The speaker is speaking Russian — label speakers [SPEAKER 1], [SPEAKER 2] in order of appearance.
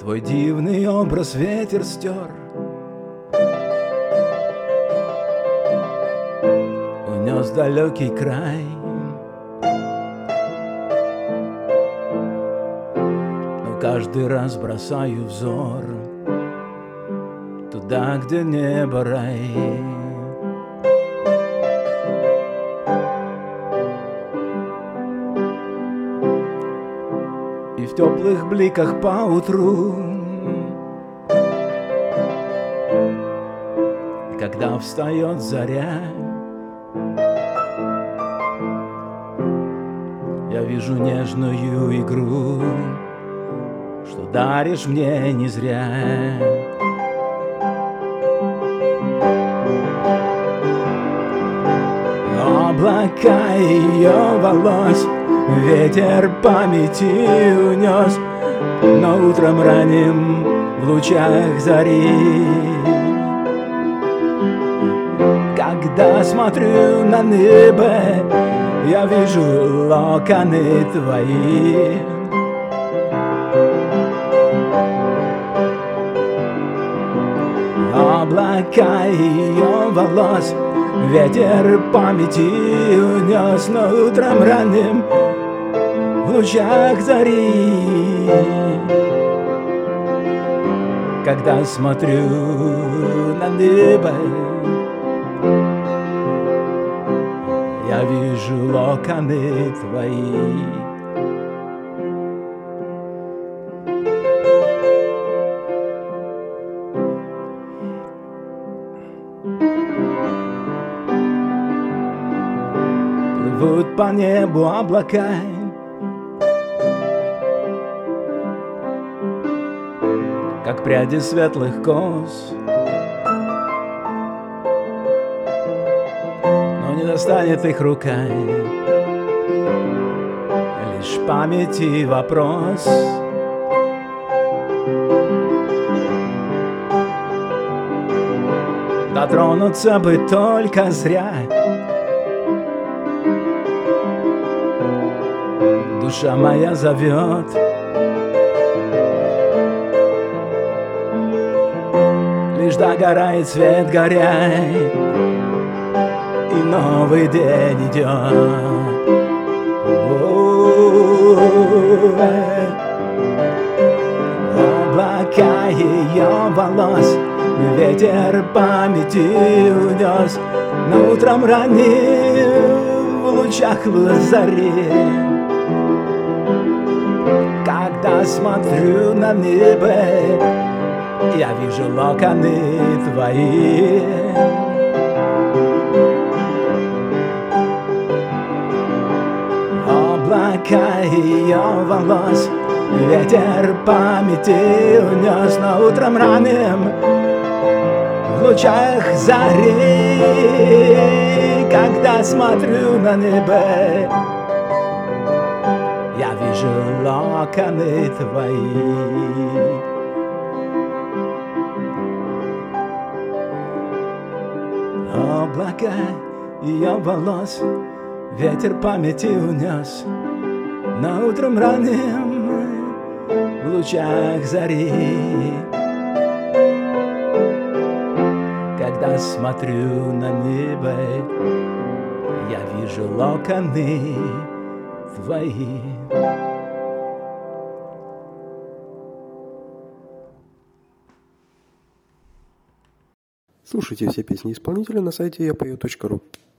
[SPEAKER 1] Твой дивный образ ветер стер, унес далекий край. Но каждый раз бросаю взор туда, где небо рай. И в теплых бликах поутру, когда встает заря, я вижу нежную игру, что даришь мне не зря. Облака ее волос ветер памяти унес, но утром ранним в лучах зари, когда смотрю на небо, я вижу локоны твои. Облака ее волос ветер памяти унес, но утром ранним в лучах зари, когда смотрю на небо, я вижу локоны твои. Плывут по небу облака, как пряди светлых кос, но не достанет их рука, лишь памяти вопрос. Дотронуться бы только зря, душа моя зовет. Лишь догорает свет горя, и новый день идет. Облака ее волос ветер памяти унес, но утром ранним в лучах зари, когда смотрю на небо, я вижу локоны твои. Облака ее волос ветер памяти унес, но утром ранним в лучах зари, когда смотрю на небо, я вижу локоны твои. Облака ее волос ветер памяти унес, но утром ранним в лучах зари, когда смотрю на небо, я вижу локоны твои.
[SPEAKER 2] Слушайте все песни исполнителя на сайте yapeo.ru.